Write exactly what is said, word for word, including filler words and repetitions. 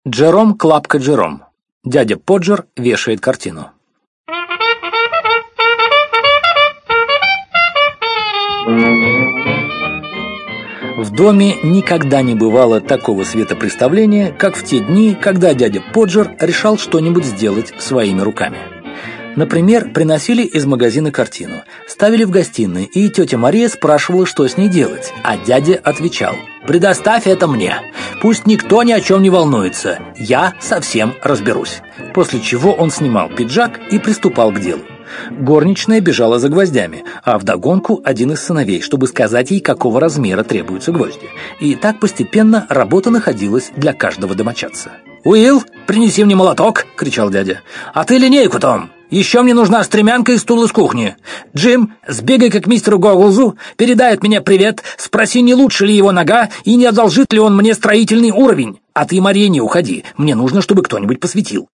Джером Клапка Джером. Дядя Поджер вешает картину. В доме никогда не бывало такого светопреставления, как в те дни, когда дядя Поджер решал что-нибудь сделать своими руками. Например, приносили из магазина картину, ставили в гостиной, и тетя Мария спрашивала, что с ней делать, а дядя отвечал: «Предоставь это мне, пусть никто ни о чем не волнуется, я совсем разберусь». После чего он снимал пиджак и приступал к делу. Горничная бежала за гвоздями, а вдогонку один из сыновей, чтобы сказать ей, какого размера требуются гвозди. И так постепенно работа находилась для каждого домочадца. «Уилл, принеси мне молоток!» — кричал дядя. «А ты линейку, Том! Еще мне нужна стремянка и стул из кухни. Джим, сбегай-ка к мистеру Гогглзу, передай от меня привет, спроси, не лучше ли его нога и не одолжит ли он мне строительный уровень. А ты, Мария, не уходи, мне нужно, чтобы кто-нибудь посветил».